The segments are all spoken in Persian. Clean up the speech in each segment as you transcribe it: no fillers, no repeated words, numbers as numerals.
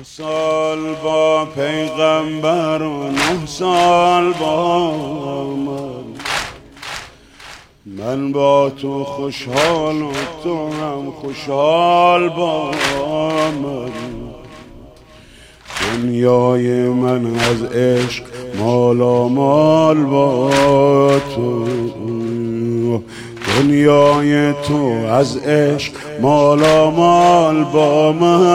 سال با پیغمبر و 9 سال با من با تو خوشحال و تو هم خوشحال با من. دنیای من از عشق مالامال با تو، دنیای تو از عشق مالامال با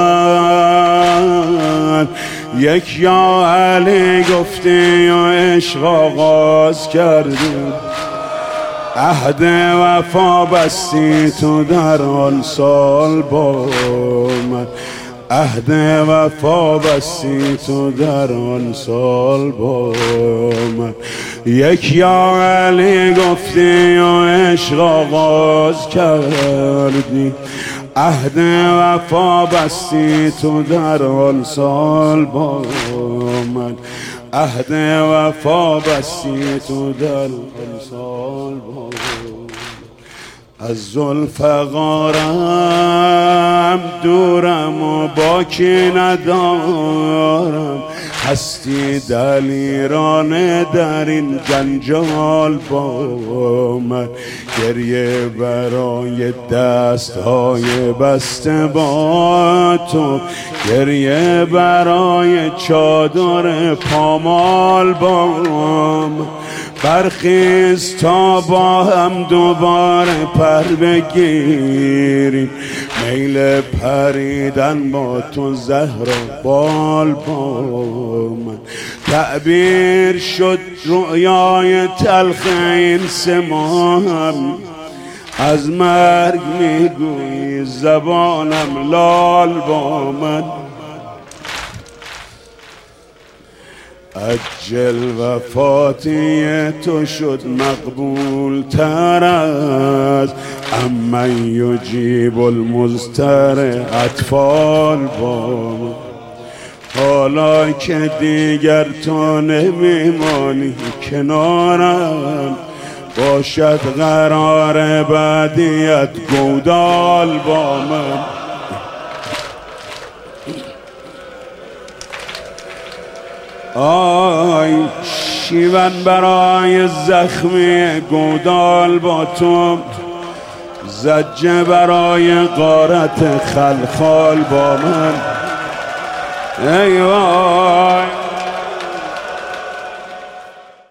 من. یک یا علی گفتی و عشق آغاز کردی، عهد وفا بستی تو در آن سال با من. عهد وفا بستی تو در آن سال با من. یک یا علی گفتی و عشق آغاز کردی، عهد وفا بستی تو در آن سال با من. عهد وفا بستی تو در آن سال با من. از ذوالفقارم دورم و باکی ندارم، هستی دلیرانه در این جنجال با من. گریه برای دستهای بسته با تو، گریه برای چادر پامال با من. برخیز تا با هم دوباره پر بگیریم، میل پریدن با تو زهرا بال با من. تعبیر شد رؤیای تلخ این 3 ماهم، از مرگ میگویی زبانم لال با من. اجل وفاتی تو شد مقبول تر از امن یجیب المضطر اطفال با من. حالا که دیگر تو نمیمانی کنارم، باشد قرار بعدیت گودال با من. آی شیون برای زخمی گودال با تو، زجه برای غارت خلخال با من. ای وای